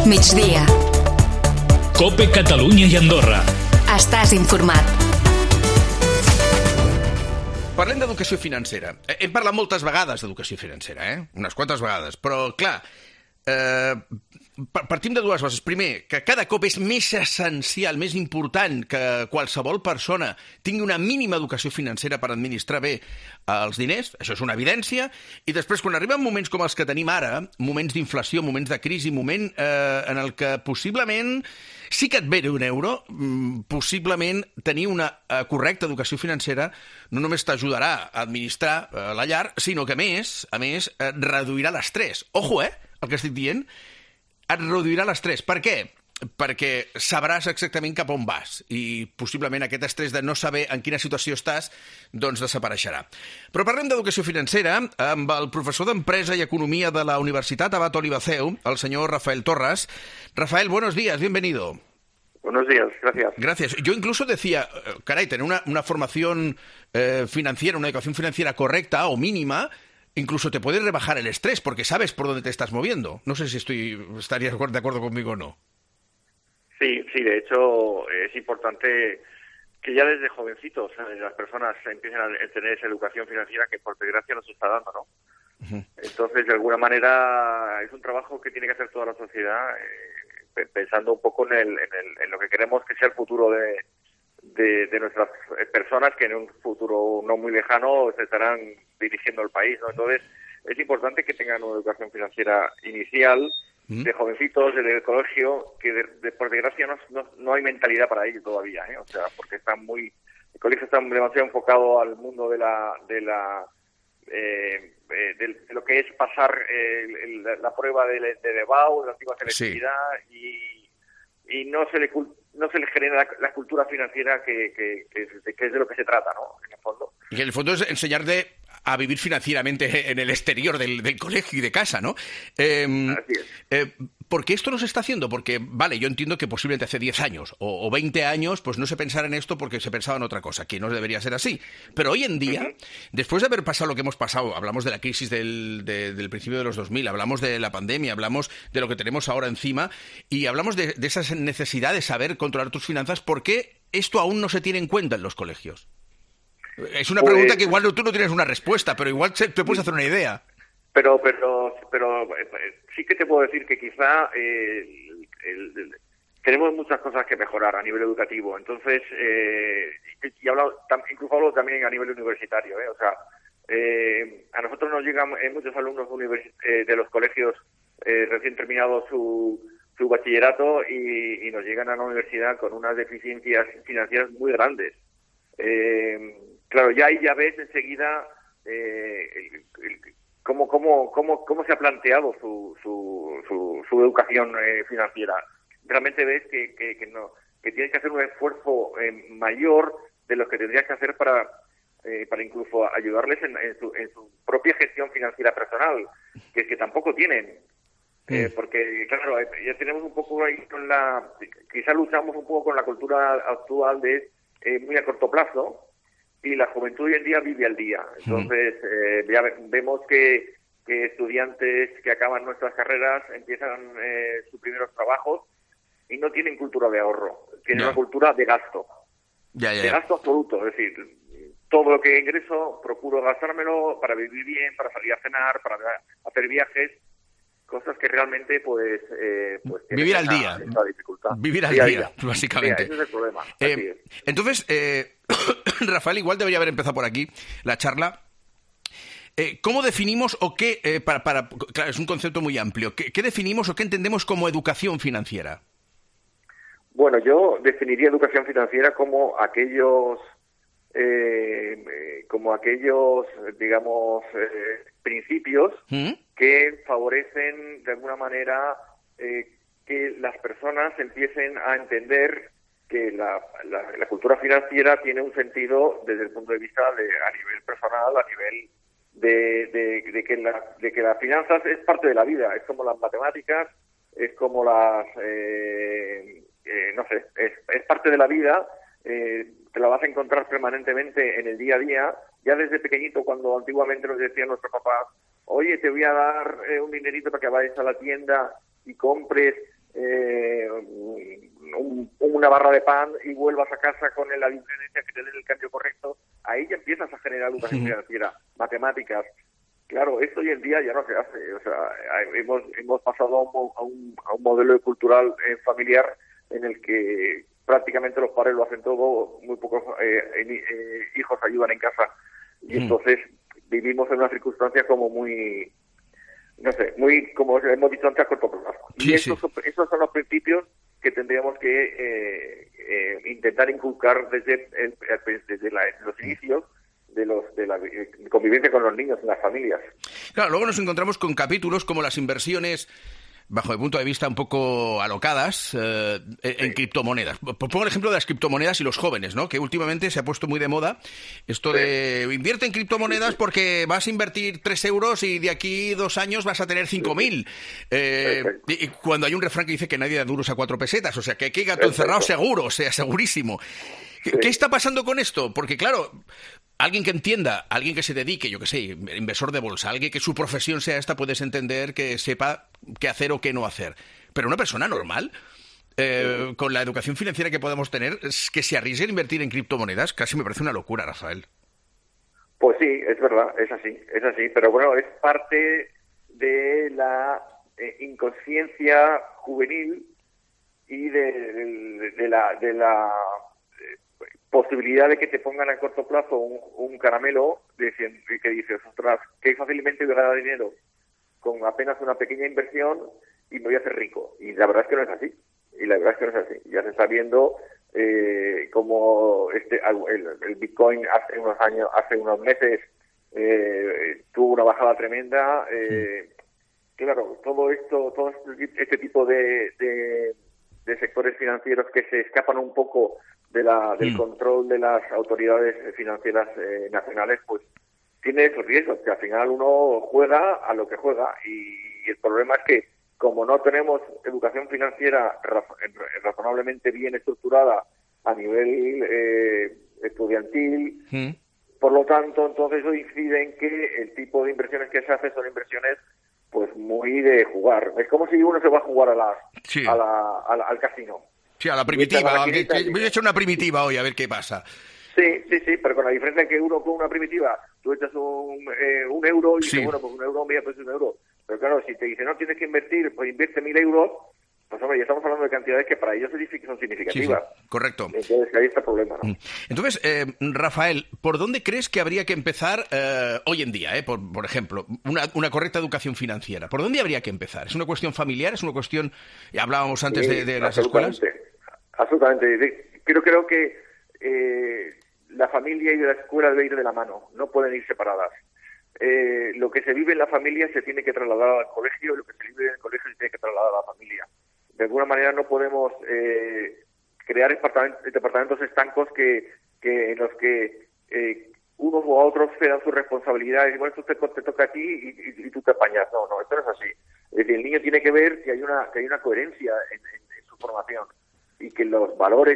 migdia. COPE Catalunya i Andorra. Estàs informat. Parlem d'educació financera. Hem parlat moltes vegades d'educació financera, unes quantes vegades, però, clar, partim de dues bases. Primer, que cada cop és més essencial, més important que qualsevol persona tingui una mínima educació financera per administrar bé els diners, això és una evidència, i després, quan arriben moments com els que tenim ara, moments d'inflació, moments de crisi, moment en el que possiblement sí que et ve un euro, possiblement tenir una correcta educació financera no només t'ajudarà a administrar la llar, sinó que, a més, reduirà l'estrès. Ojo, el que estic dient, et reduirà l'estrès. Per què? Perquè sabràs exactament cap on vas i possiblement aquest estrès de no saber en quina situació estàs doncs desapareixerà. Però parlem d'educació financera amb el professor d'Empresa i Economia de la Universitat Abat Olivaceu, el senyor Rafael Torras. Rafael, buenos días, bienvenido. Buenos días, gracias. Gracias. Yo incluso decía, caray, tener una formación financiera, una educación financiera correcta o mínima, incluso te puede rebajar el estrés porque sabes por dónde te estás moviendo. No sé si estarías de acuerdo conmigo o no. Sí, de hecho es importante que ya desde jovencitos las personas empiecen a tener esa educación financiera que por desgracia nos está dando, ¿no? Uh-huh. Entonces, de alguna manera, es un trabajo que tiene que hacer toda la sociedad, pensando un poco en lo que queremos que sea el futuro de nuestras personas, que en un futuro no muy lejano se estarán dirigiendo el país, ¿no? Entonces, es importante que tengan una educación financiera inicial, de jovencitos, del colegio, que por desgracia no hay mentalidad para ello todavía, O sea, porque el colegio está demasiado enfocado al mundo de lo que es pasar la prueba de DEBAU, de la antigua selectividad, sí. y no se le genera la cultura financiera que es de lo que se trata, ¿no? En el fondo. Y en el fondo es enseñarle a vivir financieramente en el exterior del colegio y de casa, ¿no? Así es. ¿Por qué esto no se está haciendo? Porque, vale, yo entiendo que posiblemente hace 10 años o 20 años pues no se pensara en esto porque se pensaba en otra cosa, que no debería ser así. Pero hoy en día, después de haber pasado lo que hemos pasado, hablamos de la crisis del principio de los 2000, hablamos de la pandemia, hablamos de lo que tenemos ahora encima y hablamos de esa necesidad de saber controlar tus finanzas. ¿Por qué esto aún no se tiene en cuenta en los colegios? Es una pregunta que igual tú no tienes una respuesta, pero igual te puedes hacer una idea. Pero sí que te puedo decir que quizá tenemos muchas cosas que mejorar a nivel educativo. Entonces, incluso hablo también a nivel universitario, O sea, a nosotros nos llegan muchos alumnos de los colegios recién terminado su bachillerato y nos llegan a la universidad con unas deficiencias financieras muy grandes. Claro, ya ves enseguida cómo se ha planteado su educación financiera. Realmente ves que tienes que hacer un esfuerzo mayor de lo que tendrías que hacer para incluso ayudarles en su propia gestión financiera personal, que tampoco tienen. Porque, claro, ya tenemos un poco ahí quizá luchamos un poco con la cultura actual de muy a corto plazo, y la juventud hoy en día vive al día. Entonces, ya vemos que estudiantes que acaban nuestras carreras empiezan sus primeros trabajos y no tienen cultura de ahorro, tienen una cultura de gasto. De gasto absoluto, es decir, todo lo que ingreso procuro gastármelo para vivir bien, para salir a cenar, para hacer viajes, cosas que realmente pues vivir al día, esa dificultad. Vivir al día, básicamente. Ese es el problema. Entonces, Rafael, igual debería haber empezado por aquí la charla. ¿Cómo definimos o qué, claro, es un concepto muy amplio, ¿qué definimos o qué entendemos como educación financiera? Bueno, yo definiría educación financiera como aquellos digamos, principios que favorecen de alguna manera que las personas empiecen a entender que la cultura financiera tiene un sentido desde el punto de vista a nivel personal, a nivel de que las finanzas es parte de la vida, es como las matemáticas, es como es parte de la vida. Te la vas a encontrar permanentemente en el día a día, ya desde pequeñito, cuando antiguamente nos decían nuestros papás, oye, te voy a dar un dinerito para que vayas a la tienda y compres una barra de pan y vuelvas a casa con la diferencia que te den el cambio correcto, ahí ya empiezas a generar educación financiera, matemáticas. Claro, esto hoy en día ya no se hace. O sea, hemos pasado a un modelo cultural familiar en el que prácticamente los padres lo hacen todo, muy pocos hijos ayudan en casa. Y entonces vivimos en una circunstancia como muy, no sé, muy, como hemos dicho antes, a corto plazo. Y esos son los principios que tendríamos que intentar inculcar desde los inicios de la convivencia con los niños en las familias. Claro, luego nos encontramos con capítulos como las inversiones, bajo mi punto de vista, un poco alocadas en criptomonedas. Pongo el ejemplo de las criptomonedas y los jóvenes, ¿no? Que últimamente se ha puesto muy de moda esto de invierte en criptomonedas porque vas a invertir 3 euros y de aquí 2 años vas a tener 5.000. Y cuando hay un refrán que dice que nadie da duros a 4 pesetas, o sea, que aquí gato encerrado seguro, o sea, segurísimo. ¿Qué está pasando con esto? Porque, claro, alguien que entienda, alguien que se dedique, yo qué sé, inversor de bolsa, alguien que su profesión sea esta, puedes entender que sepa qué hacer o qué no hacer. Pero una persona normal, con la educación financiera que podemos tener, que se arriesgue a invertir en criptomonedas, casi me parece una locura, Rafael. Pues sí, es verdad, es así. Pero bueno, es parte de la inconsciencia juvenil y de la posibilidad de que te pongan a corto plazo un caramelo que dices, ostras, que fácilmente voy a ganar dinero con apenas una pequeña inversión y me voy a hacer rico. Y la verdad es que no es así. Ya se está viendo como el Bitcoin hace unos meses tuvo una bajada tremenda. Claro, todo este tipo de sectores financieros que se escapan un poco del control de las autoridades financieras nacionales, pues tiene esos riesgos, que al final uno juega a lo que juega, y el problema es que como no tenemos educación financiera razonablemente bien estructurada a nivel estudiantil, por lo tanto, entonces eso incide en que el tipo de inversiones que se hacen son inversiones pues muy de jugar. Es como si uno se va a jugar al casino. Sí, a la primitiva. Voy a echar una primitiva hoy a ver qué pasa. Sí, pero con la diferencia que uno con una primitiva, tú echas un euro y dices, bueno, pues un euro, mira, pues un euro. Pero claro, si te dicen, no, tienes que invertir, pues invierte 1.000 euros, pues hombre, ya estamos hablando de cantidades que para ellos son significativas. Sí, correcto. Entonces ahí está el problema, ¿no? Entonces, Rafael, ¿por dónde crees que habría que empezar hoy en día, por ejemplo, una correcta educación financiera? ¿Por dónde habría que empezar? ¿Es una cuestión familiar? ¿Es una cuestión, hablábamos antes de las escuelas? Absolutamente. Creo que la familia y la escuela deben ir de la mano, no pueden ir separadas. Lo que se vive en la familia se tiene que trasladar al colegio, y lo que se vive en el colegio se tiene que trasladar a la familia. De alguna manera no podemos crear departamentos estancos en los que unos u otros se dan sus responsabilidades. Bueno, esto te toca a ti y tú te apañas. No, esto no es así. Es decir, el niño tiene que ver que hay una coherencia en su formación, y que los valores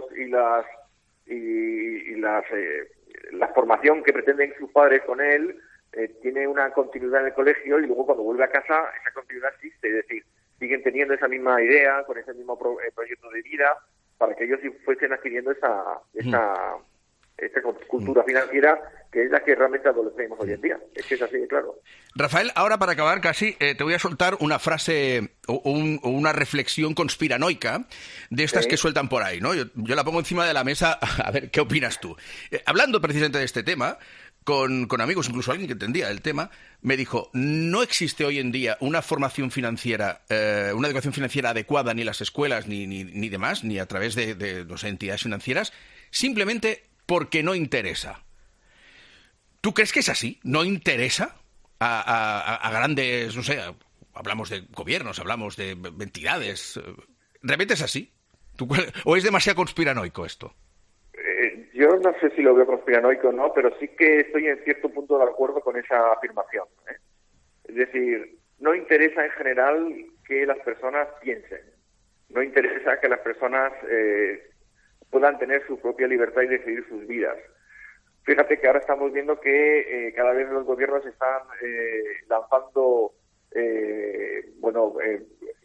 la formación que pretenden sus padres con él tiene una continuidad en el colegio, y luego cuando vuelve a casa esa continuidad existe. Es decir, siguen teniendo esa misma idea, con ese mismo proyecto de vida, para que ellos fuesen adquiriendo esa cultura financiera, que es la que realmente adolecemos hoy en día. Es que es así de claro. Rafael, ahora para acabar casi, te voy a soltar una frase o una reflexión conspiranoica de estas que sueltan por ahí, ¿no? Yo la pongo encima de la mesa, a ver, ¿qué opinas tú? Hablando precisamente de este tema, con amigos, incluso alguien que entendía el tema, me dijo, no existe hoy en día una formación financiera, una educación financiera adecuada ni en las escuelas ni demás, ni a través de no sé, entidades financieras, simplemente porque no interesa. ¿Tú crees que es así? ¿No interesa a grandes, no sé, hablamos de gobiernos, hablamos de entidades? ¿Realmente es así? ¿O es demasiado conspiranoico esto? Yo no sé si lo veo conspiranoico o no, pero sí que estoy en cierto punto de acuerdo con esa afirmación. Es decir, no interesa en general que las personas piensen. No interesa que las personas puedan tener su propia libertad y decidir sus vidas. Fíjate que ahora estamos viendo que cada vez los gobiernos están lanzando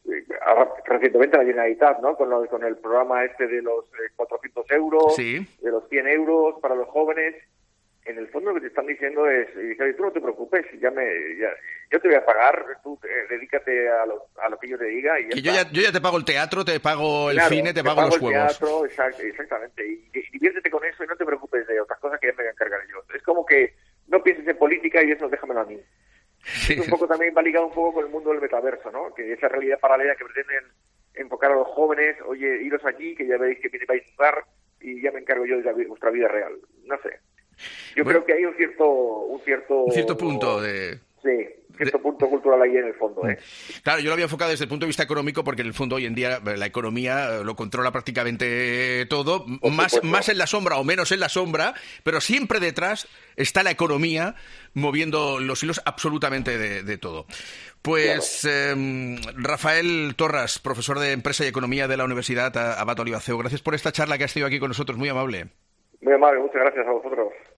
ahora recientemente la Generalitat, ¿no? Con el programa este de los 400 euros, sí, de los 100 euros para los jóvenes. En el fondo lo que te están diciendo es, tú no te preocupes, yo te voy a pagar, tú dedícate a lo que yo te diga. Y yo ya te pago el teatro, te pago el cine, te pago los el juegos. Teatro, exactamente, y diviértete con eso y no te preocupes de otras cosas que ya me voy a encargar yo. Es como que no pienses en política y eso déjamelo a mí. Sí. Es un poco también va ligado un poco con el mundo del metaverso, ¿no? Que esa realidad paralela que pretenden enfocar a los jóvenes, oye, iros allí, que ya veis que vais a jugar y ya me encargo yo de vuestra vida real. No sé. Yo creo que hay un cierto punto de... Sí, cierto punto cultural ahí en el fondo, ¿eh? Claro, yo lo había enfocado desde el punto de vista económico porque en el fondo hoy en día la economía lo controla prácticamente todo, más en la sombra o menos en la sombra, pero siempre detrás está la economía moviendo los hilos absolutamente de todo. Pues claro. Rafael Torras, profesor de Empresa y Economía de la Universidad Abat Oliva CEU, gracias por esta charla que has tenido aquí con nosotros, muy amable. Muy amable, muchas gracias a vosotros.